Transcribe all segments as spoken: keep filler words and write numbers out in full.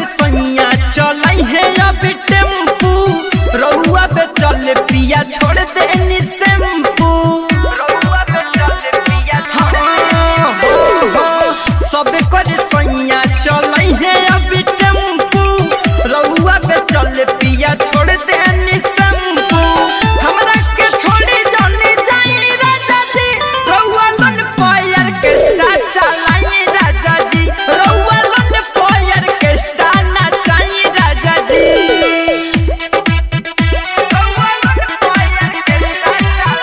करी सैया चलै है अभी टेम्पू रउआ पे चले पिया छोड़ देनी शैम्पू रउआ पे चले पिया छोड़ देनी सब करी सैया चलै है अभी टेम्पू रउआ पे चले पिया छोड़ देनी शैम्पू हमरा के छोड़ी जानी जाई राजा जी रउआ लन पायर के स्टार चलाई राजा जी रउआ लन पायर के स्टार ना चाहिए राजा जी रउआ लन पायर के स्टार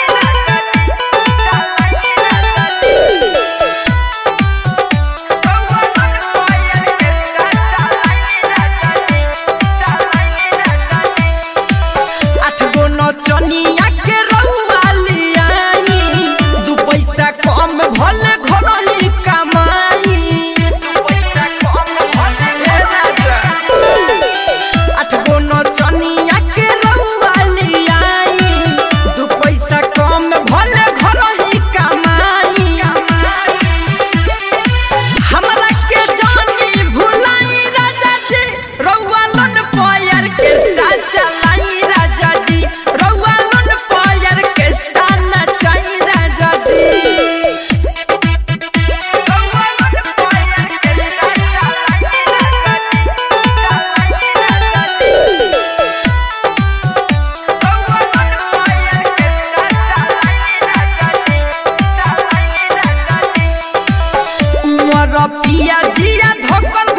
आठ गो नचनिया के रउआ लियाई दू पैसा कम भले घरही कमाई दू पैसा कम भले राजा आठ गो नचनिया के रउआ लियाई दू पैसा कम भले घरही कमाई हमरा के जानी भुलाई राजा जी रउआ लन पायर के स्टार चलाई राजा जी रउआ लन पायर के स्टार ना चाहिए राजा जी रउआ लन पायर के स्टार चलाई राजा जी रउआ लन पायर के स्टार चलाई राजा जी चलाई राजा जी उमर पिया जिया धोकर